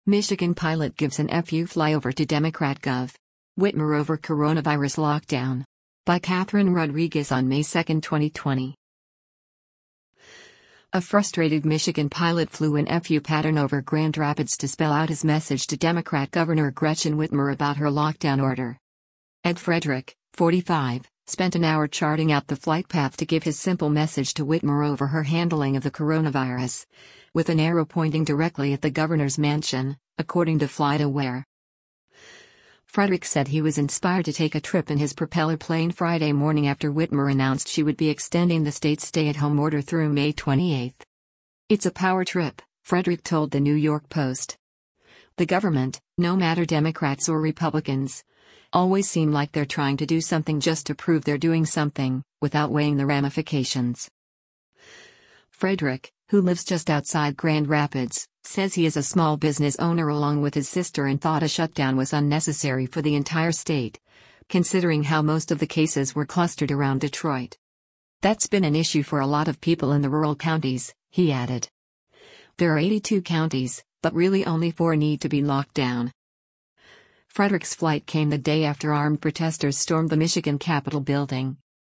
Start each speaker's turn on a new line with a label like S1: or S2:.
S1: Michigan pilot gives an FU flyover to Democrat Gov. Whitmer over coronavirus lockdown. By Catherine Rodriguez on May 2, 2020. A frustrated Michigan pilot flew an FU pattern over Grand Rapids to spell out his message to Democrat Governor Gretchen Whitmer about her lockdown order. Ed Frederick, 45, spent an hour charting out the flight path to give his simple message to Whitmer over her handling of the coronavirus, with an arrow pointing directly at the governor's mansion, according to FlightAware. Frederick said he was inspired to take a trip in his propeller plane Friday morning after Whitmer announced she would be extending the state's stay-at-home order through May 28. "It's a power trip," Frederick told the New York Post. "The government, no matter Democrats or Republicans, always seem like they're trying to do something just to prove they're doing something, without weighing the ramifications." Frederick, who lives just outside Grand Rapids, says he is a small business owner along with his sister and thought a shutdown was unnecessary for the entire state, considering how most of the cases were clustered around Detroit. "That's been an issue for a lot of people in the rural counties," he added. "There are 82 counties, but really only 4 need to be locked down." Frederick's flight came the day after armed protesters stormed the Michigan Capitol building,